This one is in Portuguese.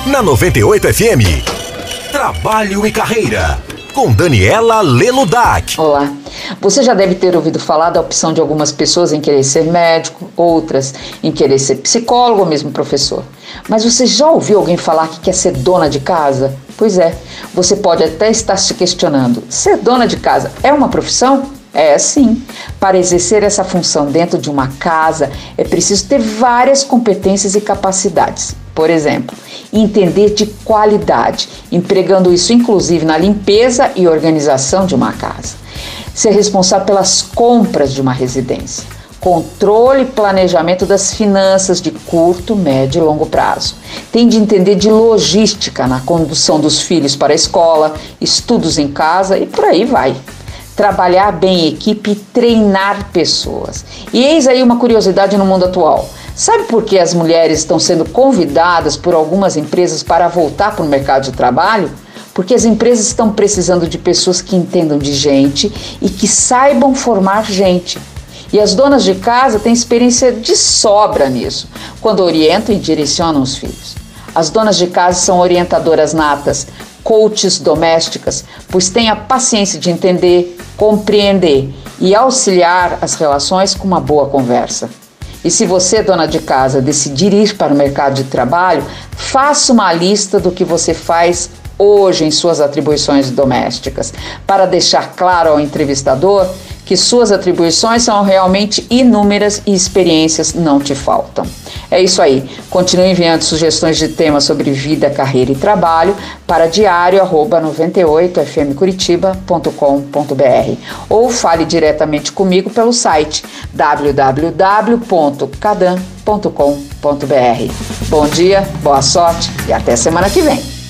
Na 98 FM, Trabalho e Carreira, com Daniela Leludac. Olá, você já deve ter ouvido falar da opção de algumas pessoas em querer ser médico, outras em querer ser psicólogo ou mesmo professor. Mas você já ouviu alguém falar que quer ser dona de casa? Pois é, você pode até estar se questionando, ser dona de casa é uma profissão? É sim. Para exercer essa função dentro de uma casa, é preciso ter várias competências e capacidades. Por exemplo, entender de qualidade, empregando isso inclusive na limpeza e organização de uma casa. Ser responsável pelas compras de uma residência. Controle e planejamento das finanças de curto, médio e longo prazo. Tem de entender de logística na condução dos filhos para a escola, estudos em casa e por aí vai. Trabalhar bem em equipe e treinar pessoas. E eis aí uma curiosidade no mundo atual. Sabe por que as mulheres estão sendo convidadas por algumas empresas para voltar para o mercado de trabalho? Porque as empresas estão precisando de pessoas que entendam de gente e que saibam formar gente. E as donas de casa têm experiência de sobra nisso, quando orientam e direcionam os filhos. As donas de casa são orientadoras natas, coaches domésticas, pois têm a paciência de entender, compreender e auxiliar as relações com uma boa conversa. E se você, dona de casa, decidir ir para o mercado de trabalho, faça uma lista do que você faz hoje em suas atribuições domésticas, para deixar claro ao entrevistador que suas atribuições são realmente inúmeras e experiências não te faltam. É isso aí. Continue enviando sugestões de temas sobre vida, carreira e trabalho para diario@98fmcuritiba.com.br ou fale diretamente comigo pelo site www.cadan.com.br. Bom dia, boa sorte e até semana que vem.